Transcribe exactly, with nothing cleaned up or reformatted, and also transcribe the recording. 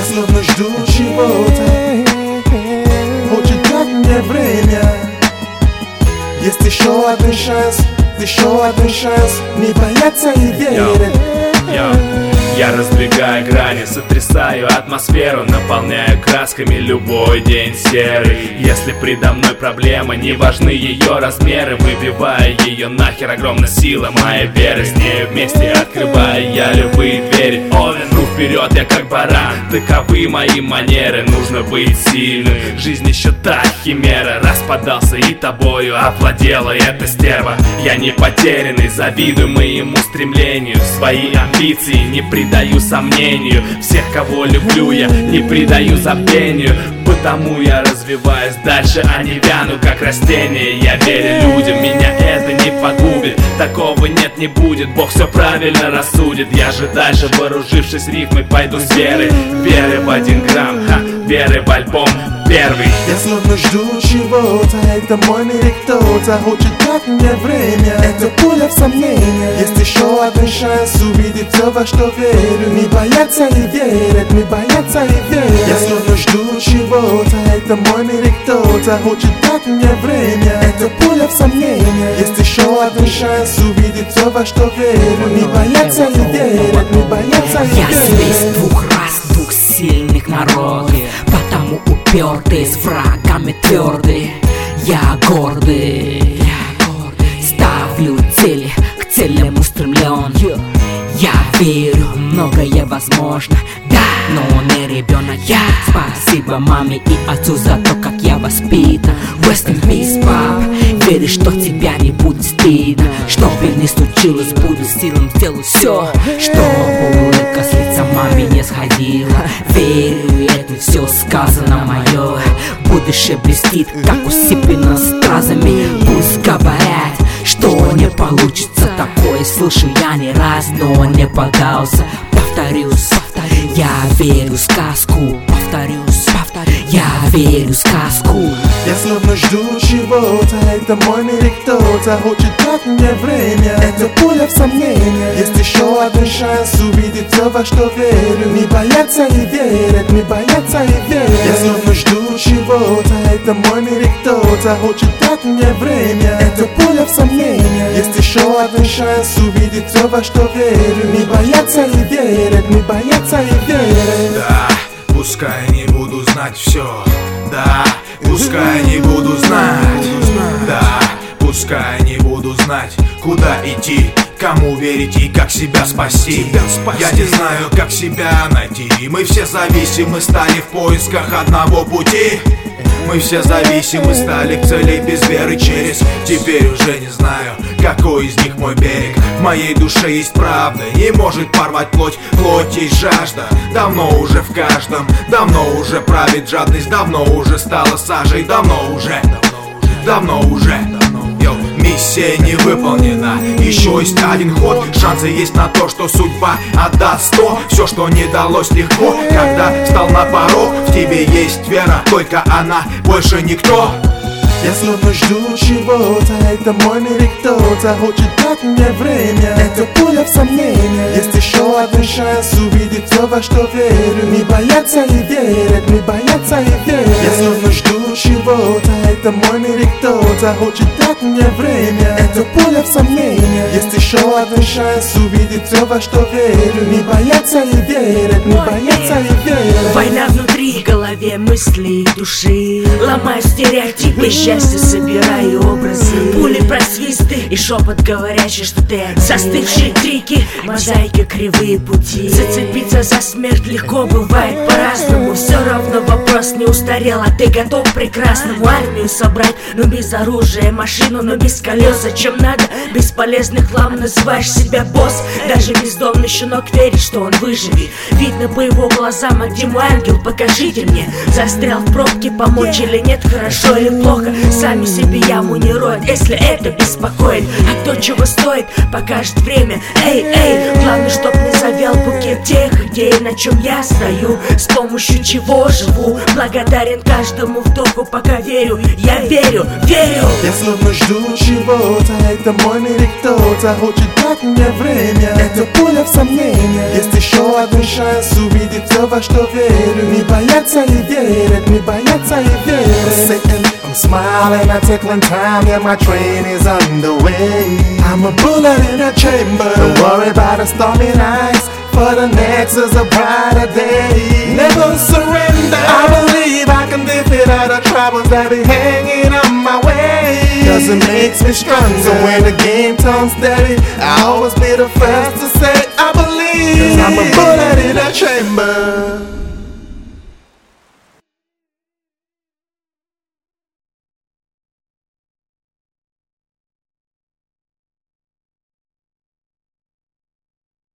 Я словно жду чего-то, хочет дать мне время. Есть еще один шанс, еще один шанс, не бояться и верить. Я раздвигаю грани, сотрясаю атмосферу, наполняю красками любой день серый. Если предо мной проблема, не важны ее размеры, выбиваю ее нахер, огромная сила моей веры. С нею вместе открываю я любые двери. Овен, ну вперед, я как баран, таковы мои манеры. Нужно быть сильным, жизнь еще та химера. Распадался и тобою овладела эта стерва. Я не потерянный, завидую моему стремлению. Свои амбиции не придаю сомнению. Всех, кого люблю, я не придаю забвению. Потому я развиваюсь дальше, а не вяну, как растение. Я верю людям, меня это не погубит. Такого нет, не будет, Бог все правильно рассудит. Я же дальше, вооружившись рифмой, пойду с верой. Веры в один грамм, ха, веры в альбом первый. Я словно жду чего-то, это мой мир и кто-то хочет дать мне время. Это пуля в сомнениях. Есть еще один шанс увидеть все, во что верю. Не бояться и верить, не бояться и верить. Я словно жду чего-то, это мой мир и кто-то хочет дать мне время. Это пуля в сомнениях. Есть еще один шанс увидеть все, во что верю. Не бояться и верить, не бояться и верить. Я связь двух рас, двух сильных народов, потому упертый, с врагами твердый. Я гордый, ставлю цели, к целям устремлен. Я верю, многое возможно, да, но не ребенок я. Спасибо маме и отцу за то, как я воспитан. Rest in peace, пап. Веришь, что тебя не будет стыдно. Что бы ни случилось, буду силам сделать все, чтобы улыбка с лица маме не сходила. Верю, это все сказано мое. Будущее блестит, как усыпано стразами. Пусть говорят, что не получится такое. Слышу я не раз, но не поддался. Повторюсь, повторюсь, я верю в сказку. Повторюсь, повторюсь, я верю в сказку. Я словно жду чего-то, это мой мир и кто-то хочет дать мне время. Это пуля в сомнениях. Есть еще один шанс увидеть все, во что верю. Не бояться и верить, не бояться и верить. Я словно жду чего-то, это мой мир и кто-то хочет дать мне время. Это пуля в сомнениях. Есть еще один шанс увидеть все, во что верю. Не бояться и верить, не бояться и верить. Да, пускай не буду знать все. Да, пускай не буду знать. Да, пускай не буду знать, куда идти, кому верить и как себя спасти. Я не знаю, как себя найти. Мы все зависимы, стали в поисках одного пути. Мы все зависимы, стали к цели без веры через. Теперь уже не знаю, какой из них мой берег. В моей душе есть правда, не может порвать плоть. Плоть есть жажда, давно уже в каждом. Давно уже правит жадность, давно уже стала сажей. Давно уже, давно уже Йо, миссия не выполнена, еще есть один ход. Шансы есть на то, что судьба отдаст сто. Все, что не далось легко, когда встал на порог. В тебе есть вера, только она, больше никто. Я словно жду чего-то, это мой мир и кто-то хочет дать мне время. Это пуля в сомнениях. Есть еще один шанс увидеть все, во что верю. Не бояться и верить, не бояться и верить. Я словно жду чего-то, это мой мир и кто-то хочет дать мне время. Это пуля в сомнениях. Есть еще один шанс увидеть все, во что верю. Не бояться и верить, не бояться и верить. Война внутри, в голове мысли души. Ломаю стереотипы, счастье собираю образы. Пули, просвисты и шепот говорящий, что ты один. Застывшие крики, мозаика, кривые пути. Зацепиться за смерть легко бывает по-разному. Все равно вопрос не устарел, а ты готов к прекрасному. Армию собрать, но без оружия. Машину, но без колес. Зачем надо? Бесполезный хлам, называешь себя босс. Даже бездомный щенок верит, что он выживет. Видно по его глазам, а где мой ангел, покажите мне. Застрял в пробке, помочь или нет, хорошо или плохо. Сами себе яму не роют, если это беспокоит. А то, чего стоит, покажет время. Эй, эй, главное, чтоб не завел букет тех идей, на чем я стою, с помощью чего живу. Благодарен каждому вдоху, пока верю. Я верю, верю. Я словно жду чего-то, это мой мир, и кто-то хочет дать мне время. Это пуля в сомнения. Есть еще один шанс увидеть все, во что верю. Не бояться и верить, не бояться и верить. Sitting, I'm smiling, I'm tickling time, yeah, my train is underway. I'm a bullet in a chamber. Don't worry about the stormy nights, for the next is a brighter day. Never surrender. I believe I can defeat all the troubles that be hanging on my way. Cause it makes me stronger. So when the game turns steady, I always be the first to say I believe. Cause I'm a bullet in a chamber.